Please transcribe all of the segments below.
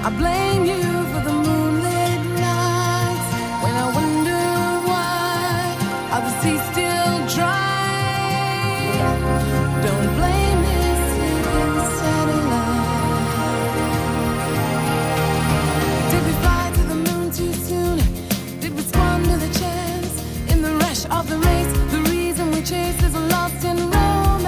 I blame you for the moonlit nights when I wonder why are the seas still dry. Don't blame this sleeping satellite. Did we fly to the moon too soon? Did we squander the chance in the rush of the race? The reason we chase is lost in romance.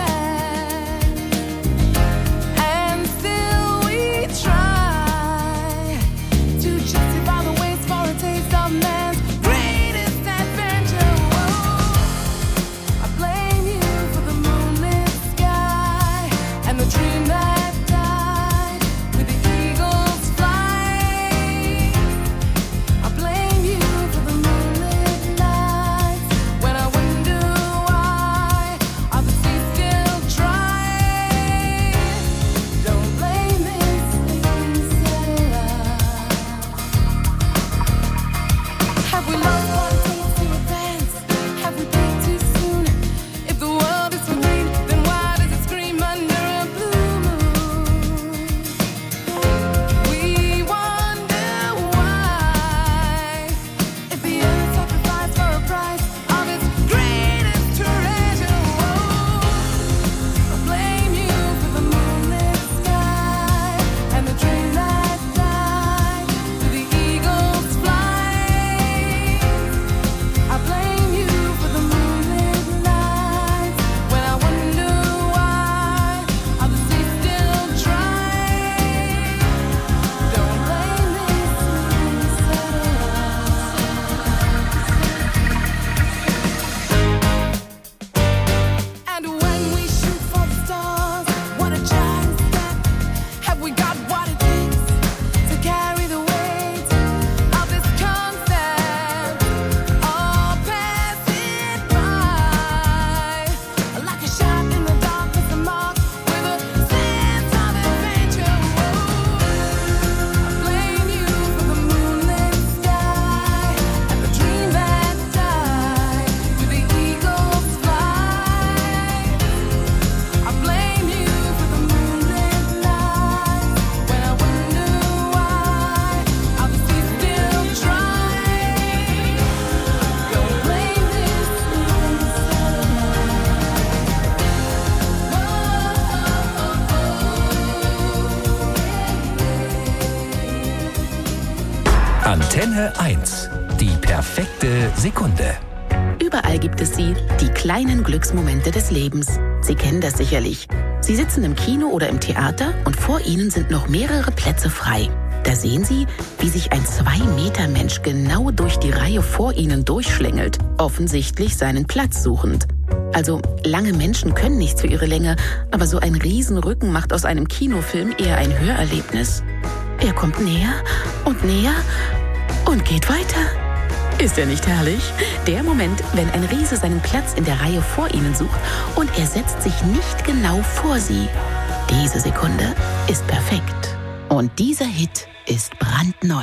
Antenne 1. Die perfekte Sekunde. Überall gibt es sie, die kleinen Glücksmomente des Lebens. Sie kennen das sicherlich. Sie sitzen im Kino oder im Theater und vor Ihnen sind noch mehrere Plätze frei. Da sehen Sie, wie sich ein 2-Meter-Mensch genau durch die Reihe vor Ihnen durchschlängelt, offensichtlich seinen Platz suchend. Also, lange Menschen können nichts für ihre Länge, aber so ein Riesenrücken macht aus einem Kinofilm eher ein Hörerlebnis. Er kommt näher und geht weiter. Ist er nicht herrlich? Der Moment, wenn ein Riese seinen Platz in der Reihe vor Ihnen sucht und er setzt sich nicht genau vor Sie. Diese Sekunde ist perfekt. Und dieser Hit ist brandneu.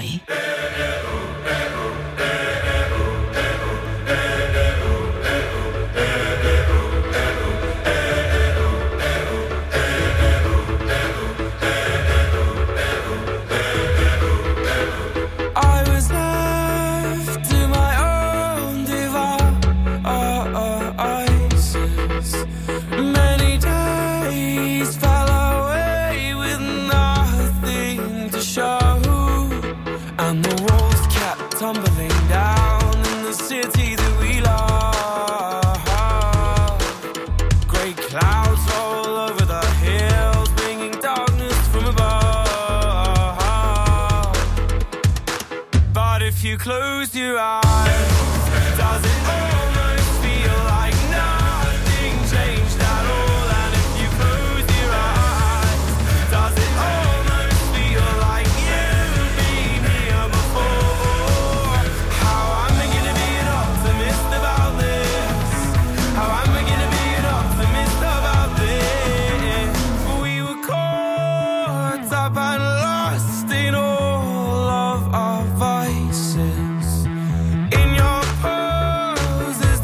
Close your eyes. Does it almost feel like nothing changed at all? And if you close your eyes, does it almost feel like you've been here before? How am I gonna be an optimist about this? How am I gonna be an optimist about this? We were caught up and lost in all of our vices. In your poses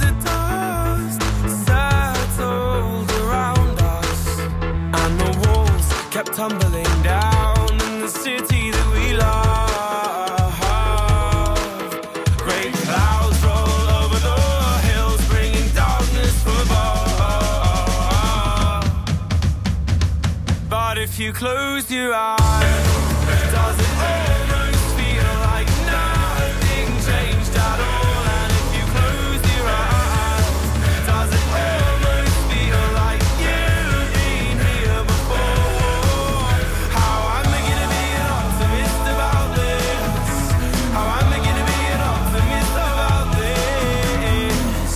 you close your eyes, does it almost feel like nothing changed at all? And if you close your eyes, does it almost feel like you've been here before? How am I gonna be an optimist about this? How am I gonna be an optimist about this?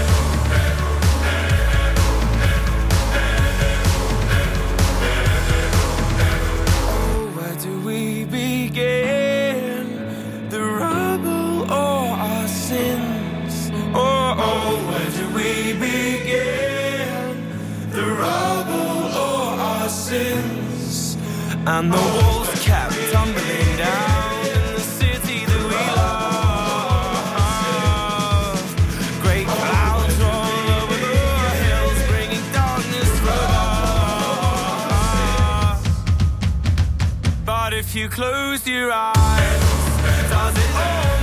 Oh, where do we begin? The rubble or our sins? Oh, where do we begin? The rubble or our sins? And the walls kept tumbling down in the city that we love. Great clouds roll over the hills, bringing darkness from us. But if you close your eyes, does it all